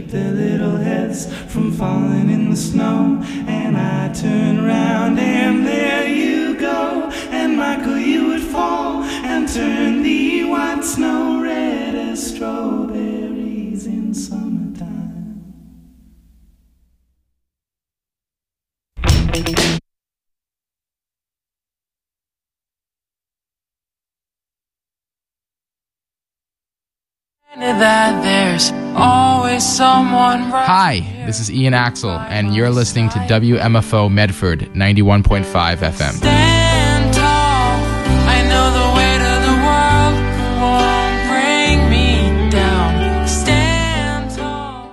keep their little heads from falling in the snow. And I turn round and there you go. And Michael, you would fall and turn the white snow red as strawberries in summertime. That there's always someone right. Hi, this is Ian Axel, and you're listening to WMFO Medford 91.5 FM. Stand tall. I know the weight of the world won't bring me down. Stand tall.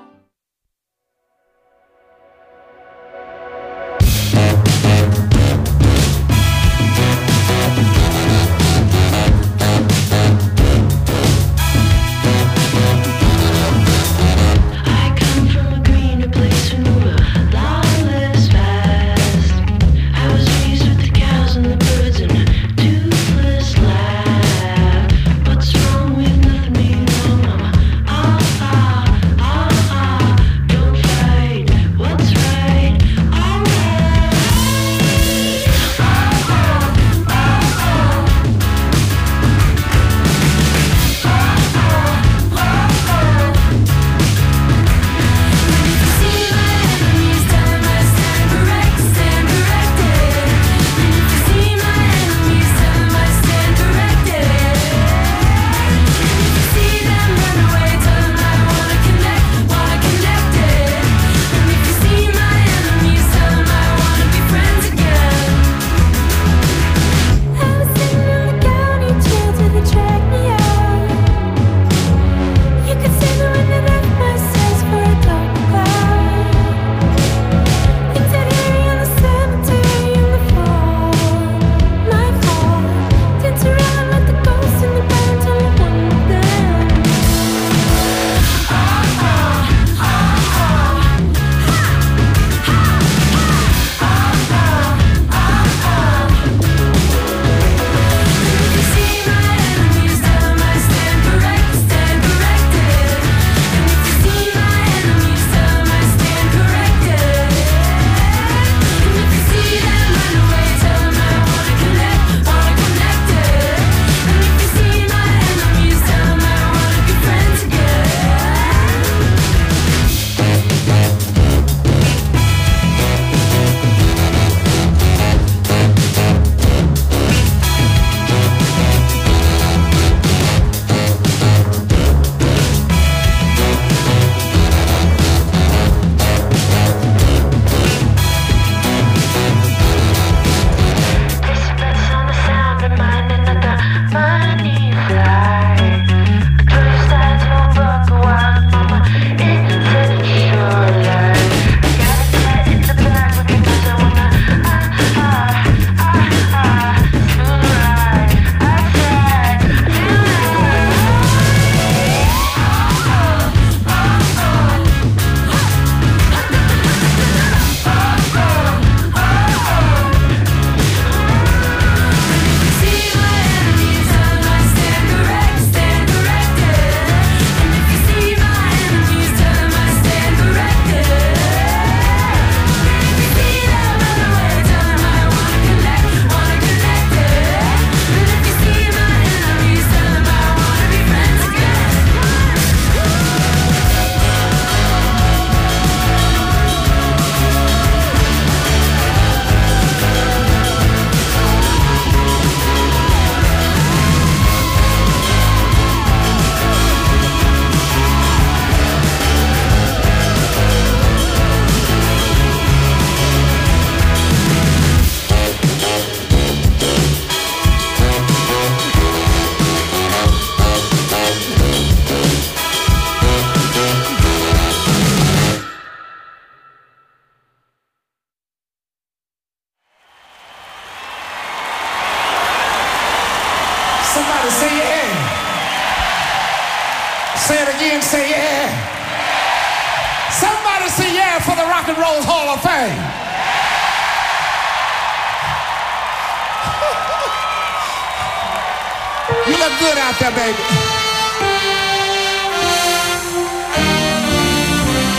Somebody say yeah. Say it again, say yeah. Somebody say yeah for the Rock and Roll Hall of Fame. You look good out there, baby.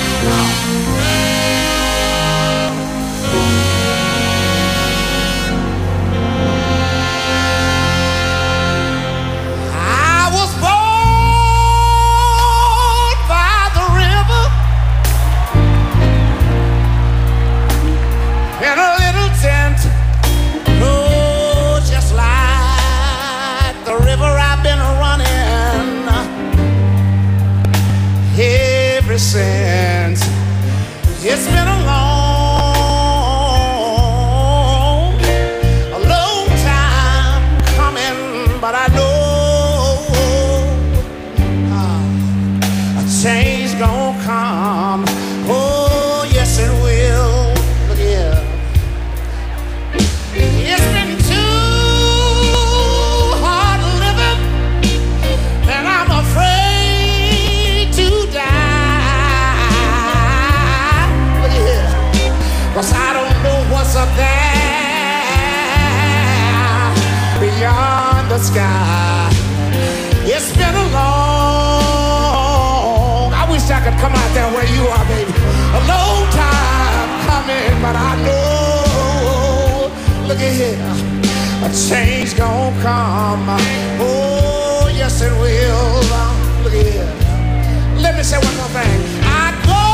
since. It's been a long time coming, but I know a change gonna come. Oh, yes it will. Look here. It's been too hard living, and I'm afraid to die. Look here. 'Cause I don't know what's up there beyond the sky. It's been a long, I wish I could come out there where you are, baby. A long time coming, but I know, look at here, a change gonna come. Oh, yes it will. Look at here. Let me say one more thing. I go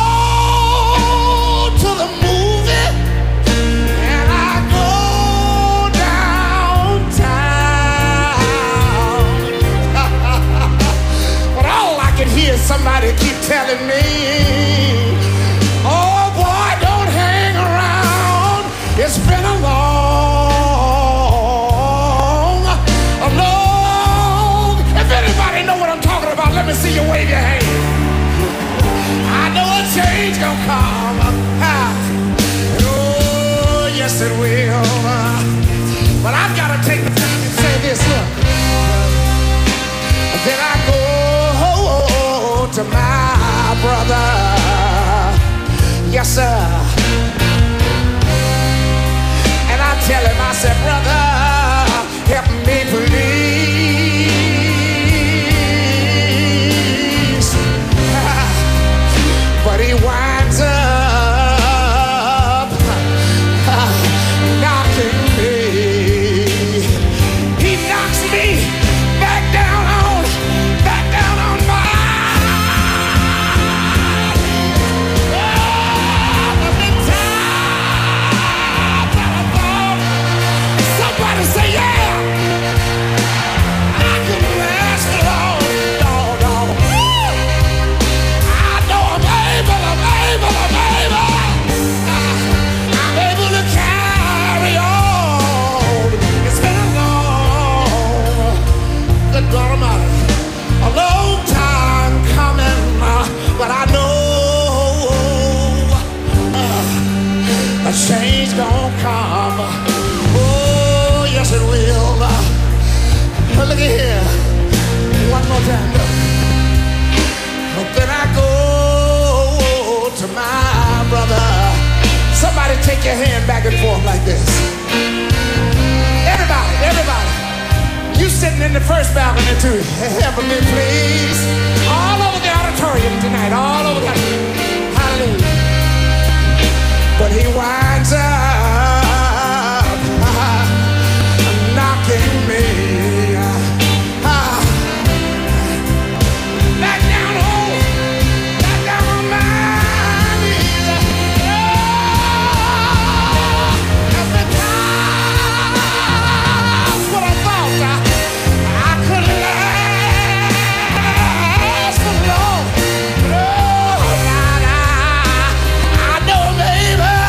to the movie and I go downtown. But all I can hear is somebody keep telling me, oh boy, don't hang around. It's been a long. If anybody know what I'm talking about, let me see you wave your hand. I know a change gonna come. Oh, yes it will. But I've got to take the time and say this, look. Then I go to my brother. Yes, sir. And I tell him, I said, brother, help me please. But he winds up knocking me. He knocks me back down on my somebody say yeah. I can last long, long. I know I'm able. I'm able to carry on. It's been a long, good God Almighty, a long time coming, but I know a change gonna come. Oh, yes it will. Look at here. One more time. Look. Then I go to my brother. Somebody take your hand back and forth like this. Everybody. You sitting in the first balcony too. Help me, please. All over the auditorium tonight. All over the hallelujah. But he winds up knocking me back down on my knees. Every time's what I thought I could last for long. Oh, I know I'm able.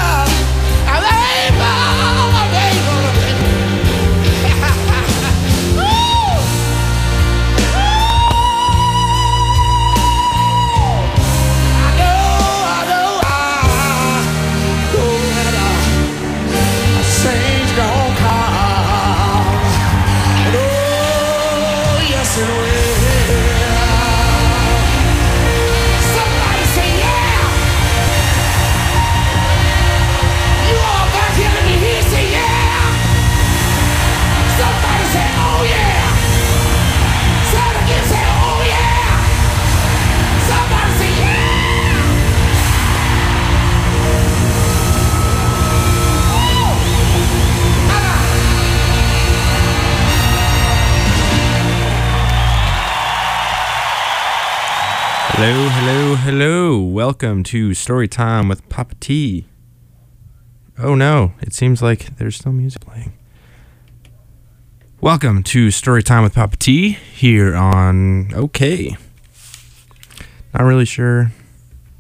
Hello. Welcome to Story Time with Papa T. Oh no, it seems like there's still music playing. Welcome to Story Time with Papa T here on OK. Not really sure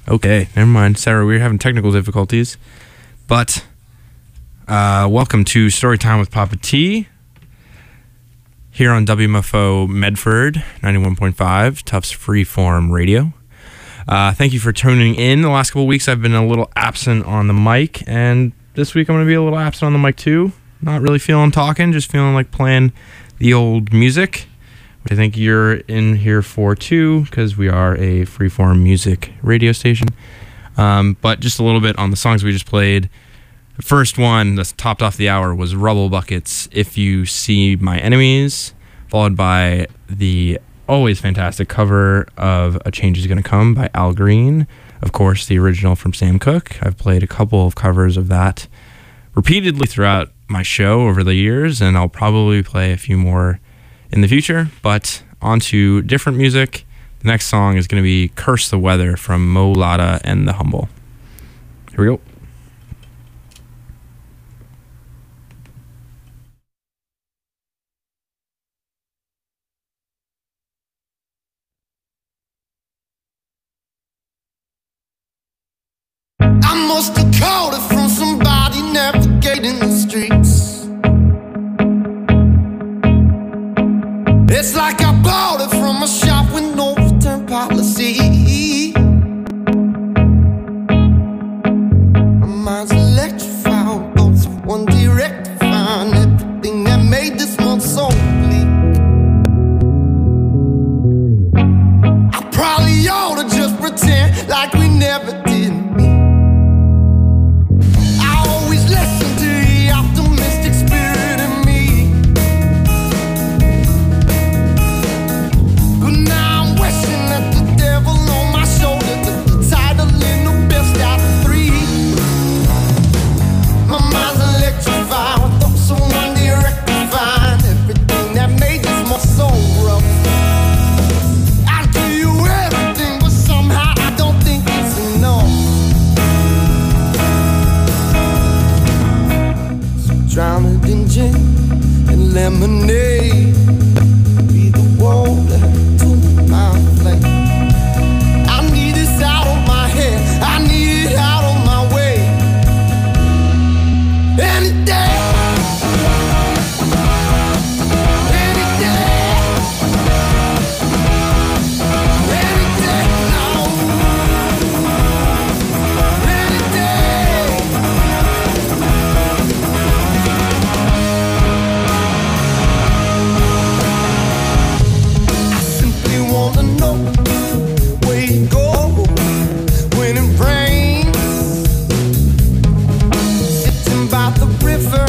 Okay, never mind. Sarah, we're having technical difficulties. But welcome to Storytime with Papa T. Here on WMFO Medford 91.5, Tufts Freeform Radio. Thank you for tuning in. The last couple of weeks I've been a little absent on the mic, and this week I'm going to be a little absent on the mic too. Not really feeling talking, just feeling like playing the old music, which I think you're in here for too, because we are a freeform music radio station. But just a little bit on the songs we just played. The first one that topped off the hour was Rubble Buckets' If You See My Enemies, followed by the always fantastic cover of A Change Is Gonna Come by Al Green. Of course, the original from Sam Cooke. I've played a couple of covers of that repeatedly throughout my show over the years, and I'll probably play a few more in the future. But on to different music. The next song is going to be Curse the Weather from Mo Latta and the Humble. Here we go. I must have caught it from somebody navigating the streets. It's like I bought it from a shop with no return policy. My mind's electrified, thoughts of one direct to find everything that made this month so bleak. I probably ought to just pretend like we never did meet. Listen to the optimistic spirit in me, but now I'm wishing that the devil on my shoulder took the title in the best out of three. My mind's electrified with thoughts of one direct to find everything that made this month so rough. I'll give you everything, but somehow I don't think it's enough. Drown it in gin and lemonade. Be the water to my flame. I need this out of my head. I need it out of my way. Any day. Any day. Any day now. Any day. Wanna know where you go when it rains. Sitting by the river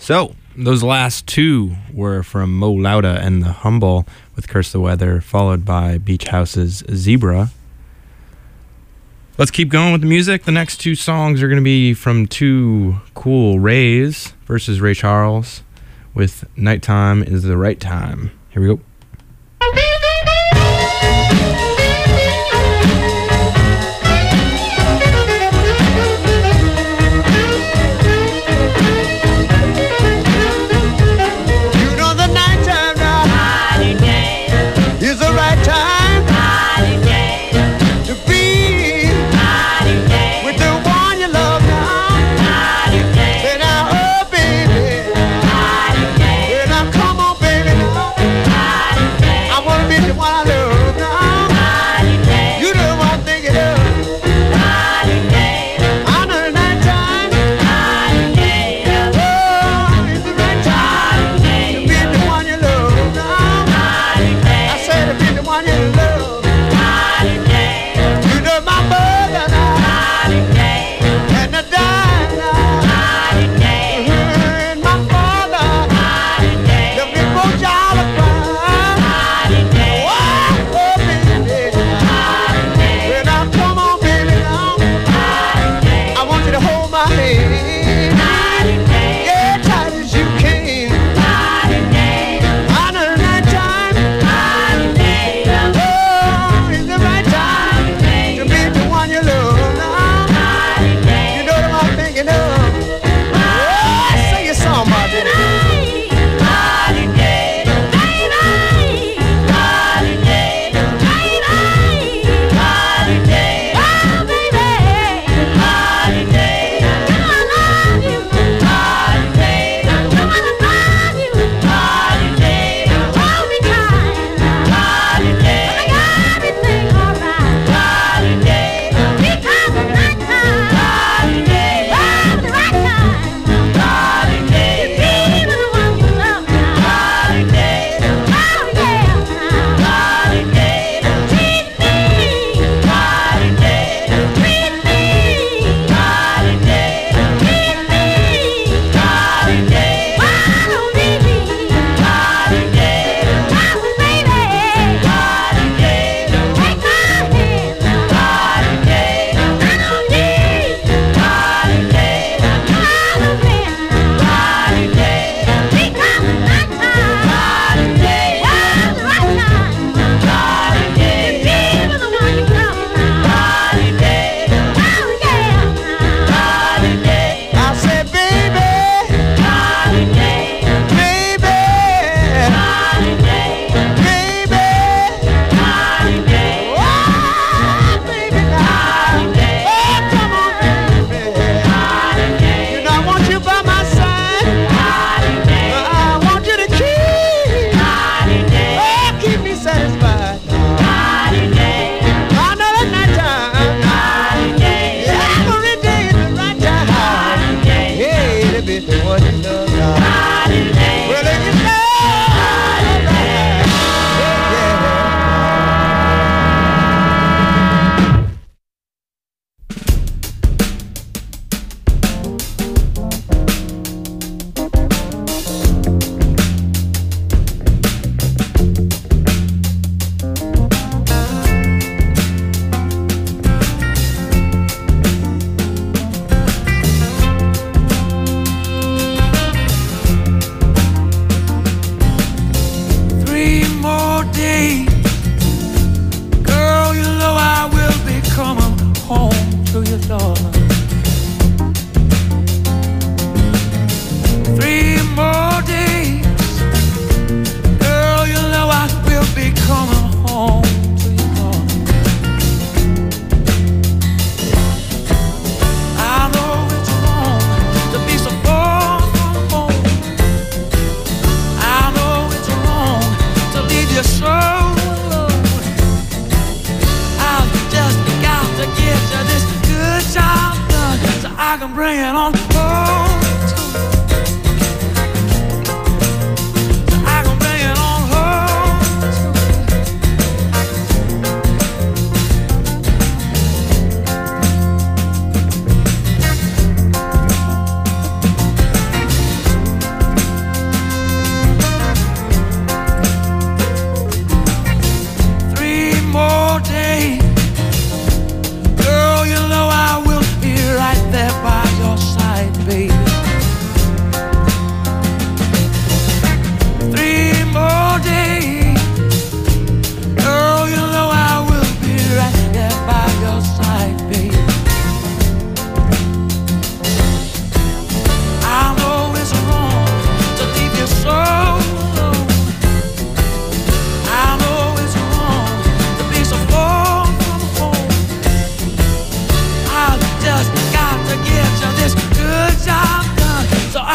So, those last two were from Mo Lauda and The Humble with Curse the Weather, followed by Beach House's Zebra. Let's keep going with the music. The next two songs are going to be from two cool Rays versus Ray Charles with Nighttime is the Right Time. Here we go.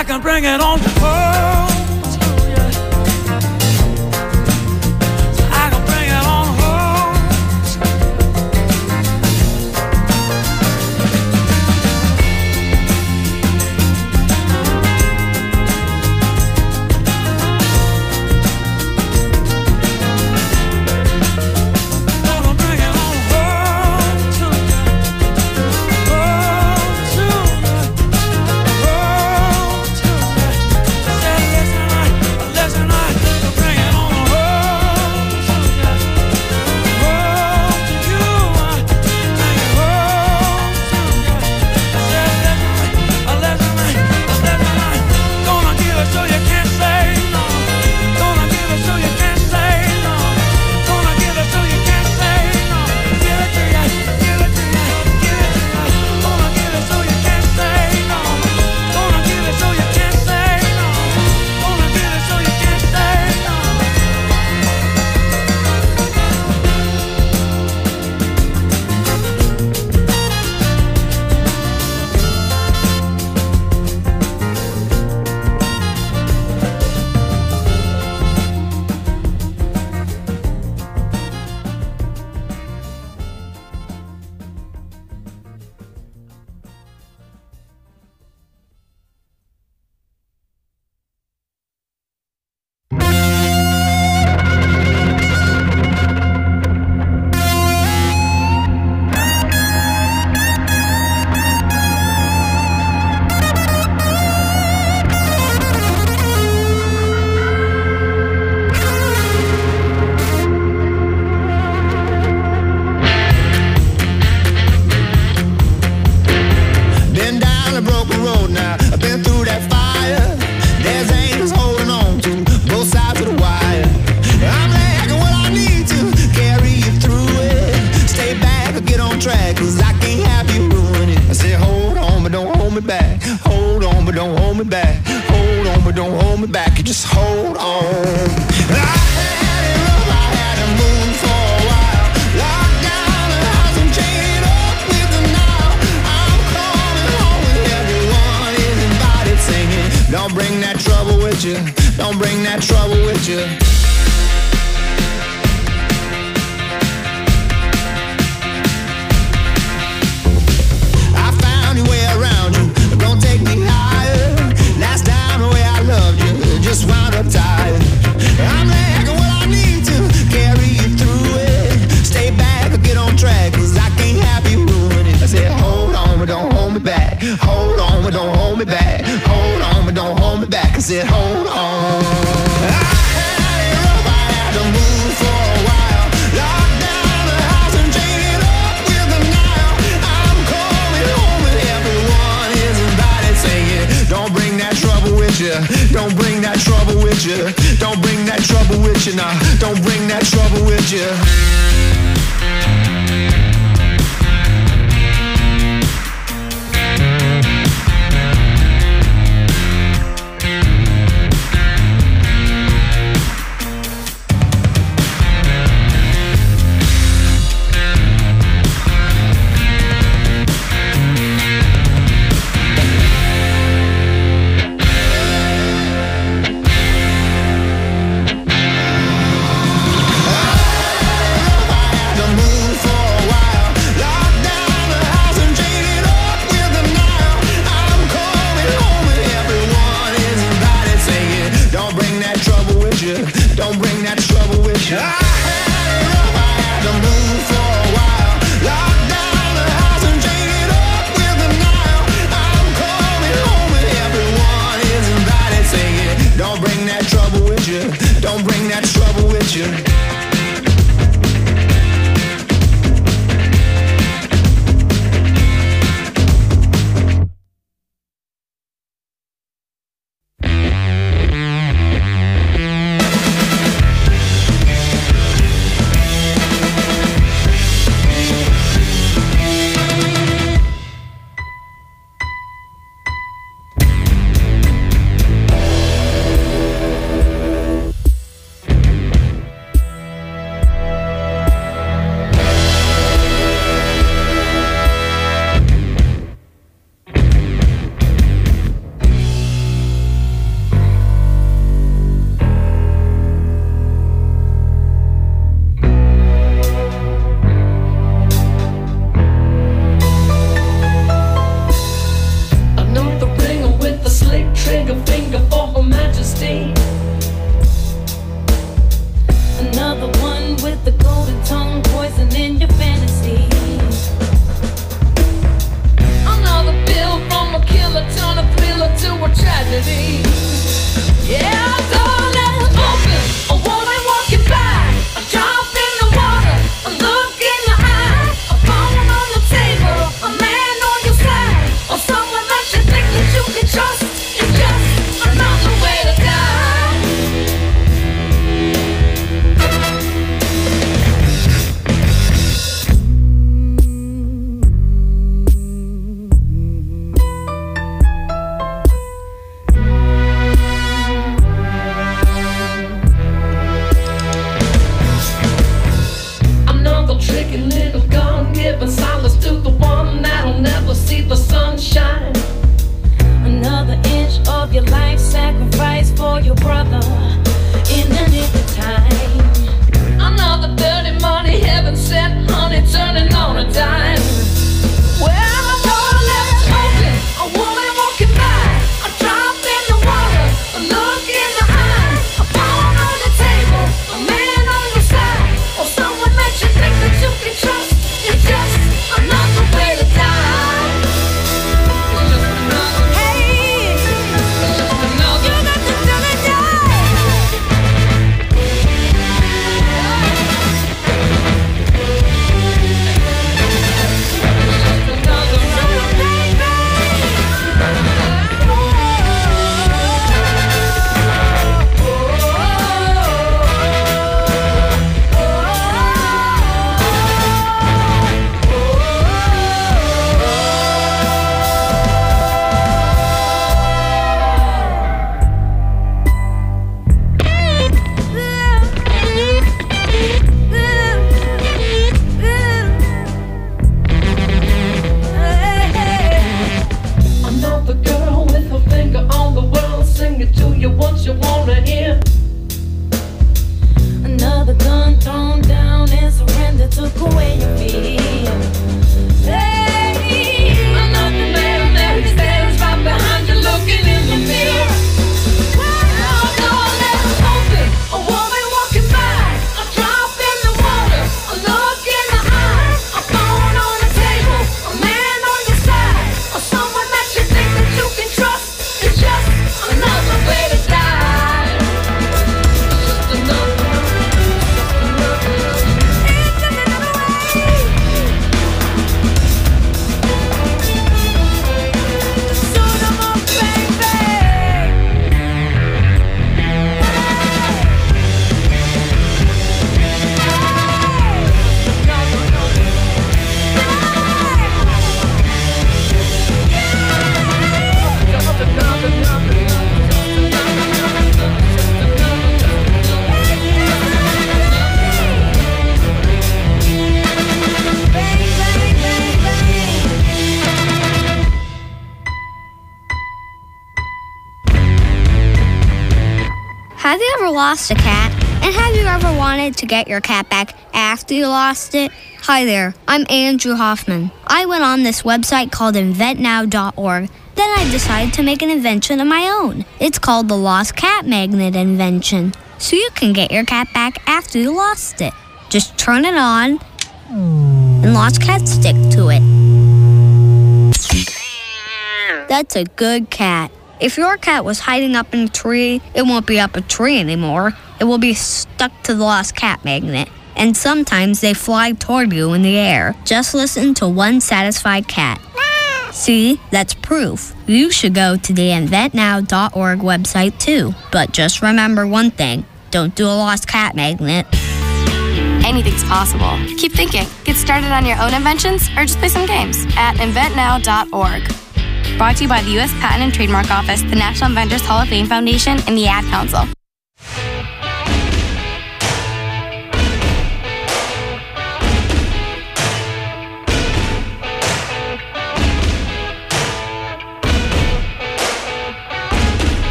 I can bring it on home to you. I can bring it on home to gonna bring it on home to you. Home to you. Home to you. Said listen, I can bring it on home to you. Home to you. Bring it home to you. Said listen, I gonna give it so you can't say no. Gonna give it so you can't say no. Gonna give it so you can't say no. Give it to you, give it to you, give it to you. Gonna give it so you can't say no. Gonna give it so you can't say no. Gonna give it so you can't say no. Been down a broken road now. I've been through that fire. There's angels holding on to both sides of the wire. I'm lacking what I need to carry you through it. Stay back or get on track, 'cause I can't have you ruin it. I said, hold on, but don't hold me back. Hold on, but don't hold me back. Hold on, but don't hold me back. You just hold on. I had it rough, I had to move for a while. Locked down the house and chained up with the Nile. I'm coming home and everyone is invited singing. Don't bring that trouble with you. Don't bring that trouble with you. I found a way around you. Gonna take me higher. Last time the way I loved you just wound up tired. I'm lacking what I need to carry you through it. Stay back or get on track, 'cause I can't have you ruin it. I said, hold on, but don't hold me back. Hold on, but don't hold me back. Hold on, but don't hold me back. I said, hold on. I had it rough, I had to move for a while. Locked down the house and chained up with the Nile. I'm coming home and everyone is invited singing. Don't bring that trouble with you. Don't bring that trouble with you. Don't bring that trouble with you now. Don't bring that trouble with you. Have you ever lost a cat? And have you ever wanted to get your cat back after you lost it? Hi there, I'm Andrew Hoffman. I went on this website called inventnow.org. Then I decided to make an invention of my own. It's called the Lost Cat Magnet invention. So you can get your cat back after you lost it. Just turn it on and lost cats stick to it. That's a good cat. If your cat was hiding up in a tree, it won't be up a tree anymore. It will be stuck to the Lost Cat Magnet. And sometimes they fly toward you in the air. Just listen to one satisfied cat. See, that's proof. You should go to the inventnow.org website too. But just remember one thing. Don't do a Lost Cat Magnet. Anything's possible. Keep thinking. Get started on your own inventions or just play some games at inventnow.org. Brought to you by the U.S. Patent and Trademark Office, the National Inventors Hall of Fame Foundation, and the Ad Council.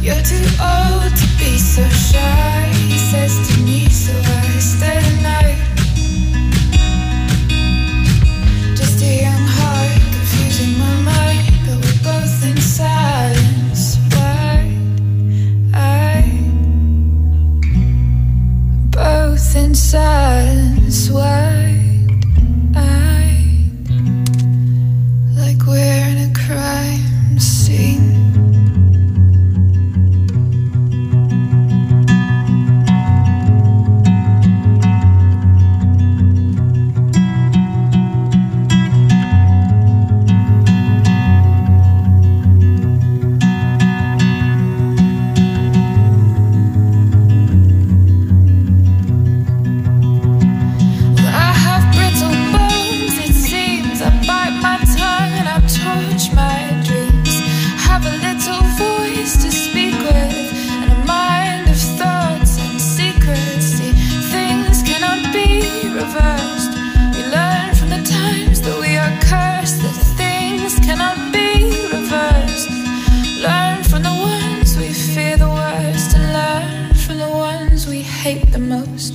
You're too old to be so shy, he says to me, so I stay the night. Just a young heart confusing my mind, but we're both in silence. Both in silence, wide-eyed, like we're in a crime scene. Hate the most.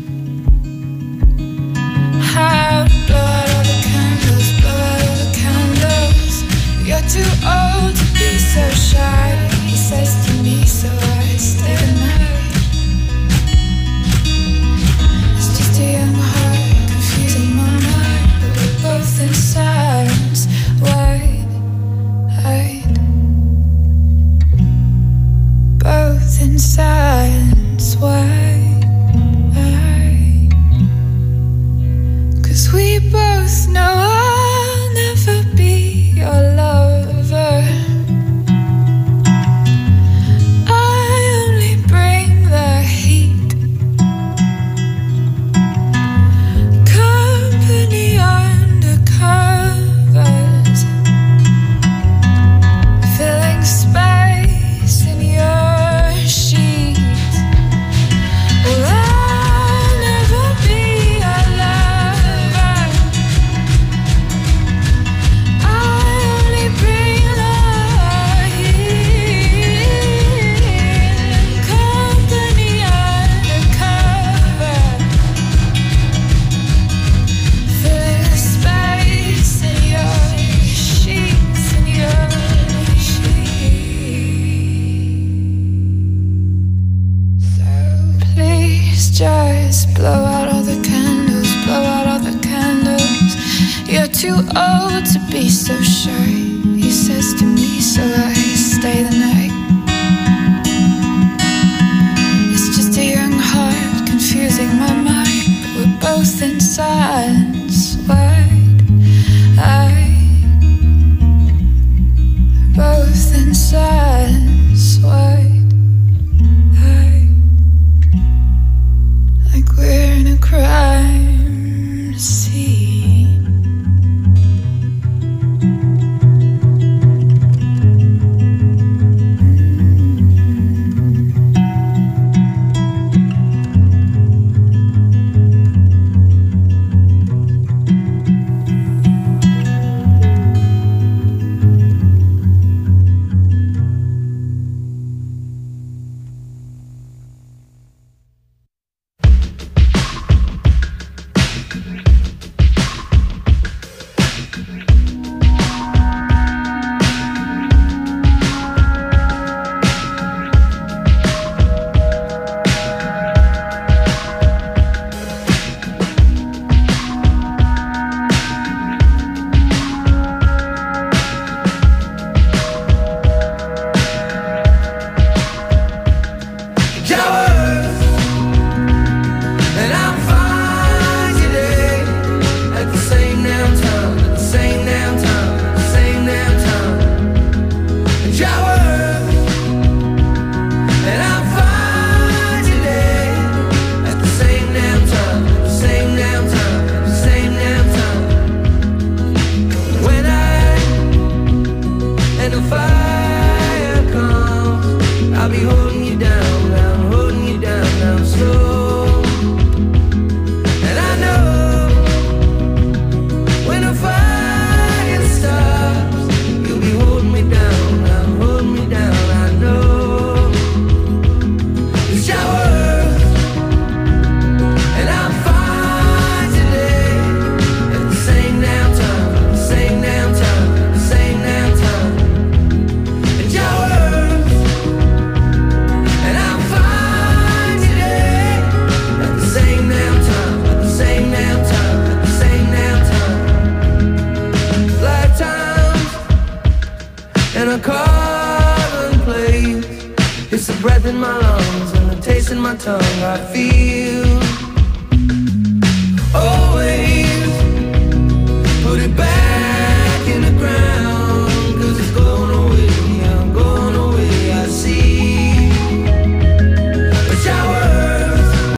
How to blow out all the candles, blow out all the candles. You're too old to be so shy, he says to me, so I stay the night. It's just a young heart confusing my mind, but we're both in silence, wide-eyed. Both in silence, wide. We both know I'll never be your lover. I only bring the heat, company under covers, filling space in your sheets. Well, I'll never be your lover. Just blow out all the candles, blow out all the candles. You're too old to be so shy, he says to me, so I stay the night. It's just a young heart confusing my mind, but we're both in silence, wide-eyed. Both in silence, wide-eyed. We're in a crime scene. breath in my lungs and the taste in my tongue. I feel always